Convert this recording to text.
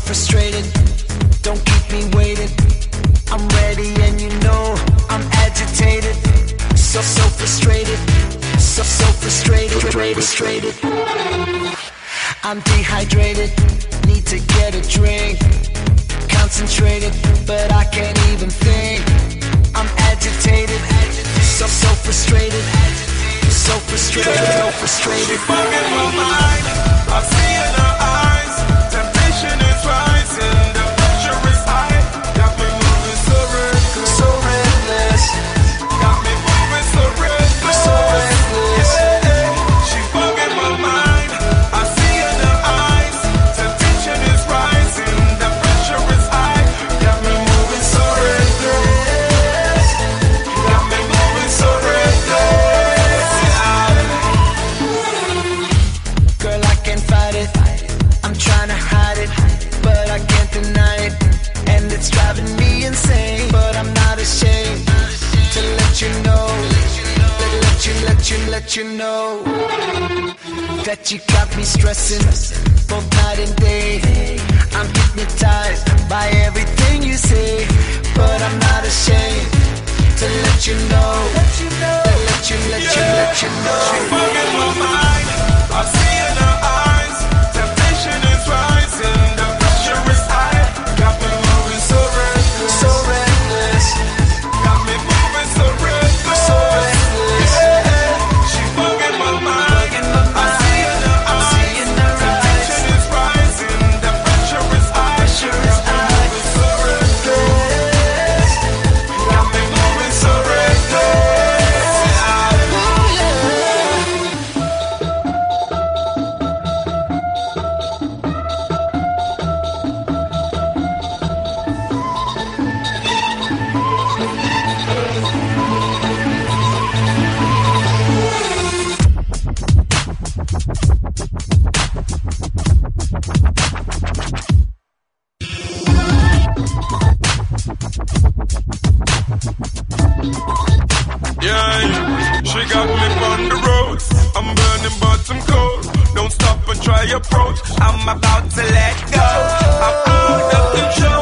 frustrated. Don't keep me waiting. I'm ready and you know I'm agitated. So frustrated. So frustrated. Frustrated. I'm dehydrated. Need to get a drink. Concentrated, but I can't even think. I'm agitated. So frustrated. So frustrated. So frustrated. She bugging my mind. I see in her eyes. Temptation is rising. The pressure is high. Got me moving so reckless. So reckless. Got me moving so reckless. So reckless. She bugging my mind. I see in her eyes. Temptation is rising. The pressure is high. Got me moving so reckless. Got me moving so reckless. Girl, I can't fight it. I'm trying to hide it, but I can't deny it. And it's driving me insane, but I'm not ashamed to let you know. Let you know that you got me stressing both night and day. I'm hypnotized by everything you say, but I'm not ashamed to let you know. Let you know. She bugging my mind. I see in her eyes. Temptation is rising. The pressure is high. Got me moving so reckless. So reckless. Got me moving so reckless. So reckless. She bugging my mind. I see in her eyes. Temptation is rising. The pressure is high. Got me moving so reckless. Got me moving so reckless. Yeah, she got me on the road. I'm burning but I'm cold. Don't stop and try approach. I'm about to let go. I'm out of control.